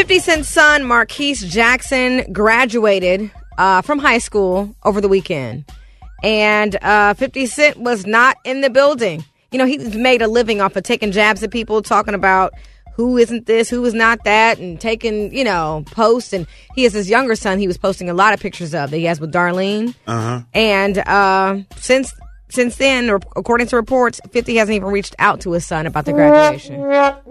50 Cent's son, Marquise Jackson, graduated from high school over the weekend. And 50 Cent was not in the building. You know, he's made a living off of taking jabs at people, talking about who isn't this, who is not that, and taking, you know, posts. And he has his younger son he was posting a lot of pictures of that he has with Darlene. Uh-huh. And since then, according to reports, 50 hasn't even reached out to his son about the graduation.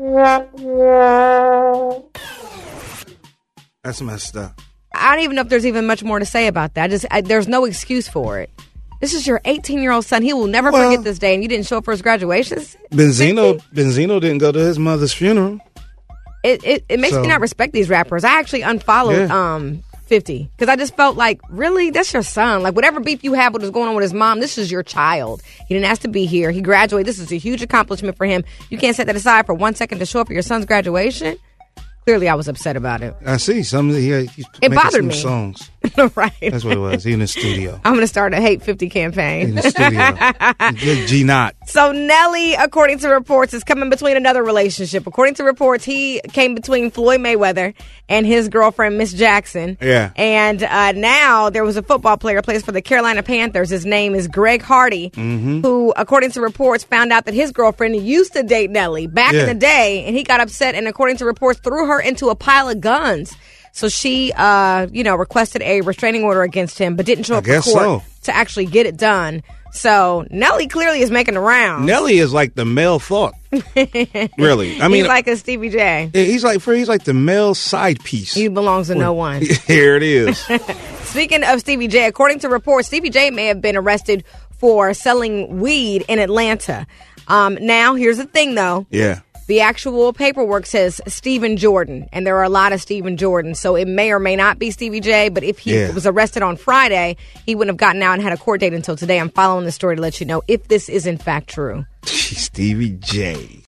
That's messed up. I don't even know if there's even much more to say about that. There's no excuse for it. This is your 18-year-old son. He will never forget this day, and you didn't show up for his graduation? Benzino didn't go to his mother's funeral. It makes me not respect these rappers. I actually unfollowed 50 because I just felt like, really? That's your son. Like, whatever beef you have with what's going on with his mom, this is your child. He didn't ask to be here. He graduated. This is a huge accomplishment for him. You can't set that aside for 1 second to show up for your son's graduation? Clearly, I was upset about it. I see. He's it bothered me. Songs. Right. That's what it was. He in the studio. I'm going to start a Hate 50 campaign. In the studio. G-Not. So Nelly, according to reports, is coming between another relationship. According to reports, he came between Floyd Mayweather and his girlfriend, Miss Jackson. Yeah. And now there was a football player who plays for the Carolina Panthers. His name is Greg Hardy, who, according to reports, found out that his girlfriend used to date Nelly back in the day, and he got upset and, according to reports, threw her into a pile of guns. So she, requested a restraining order against him, but didn't show up to court to actually get it done. So Nelly clearly is making the rounds. Nelly is like the male thought. Really. I mean, he's like a Stevie J. He's like the male side piece. He belongs to no one. Here it is. Speaking of Stevie J, according to reports, Stevie J may have been arrested for selling weed in Atlanta. Now, here's the thing, though. Yeah. The actual paperwork says Stephen Jordan, and there are a lot of Stephen Jordans, so it may or may not be Stevie J, but if he was arrested on Friday, he wouldn't have gotten out and had a court date until today. I'm following the story to let you know if this is in fact true. Stevie J.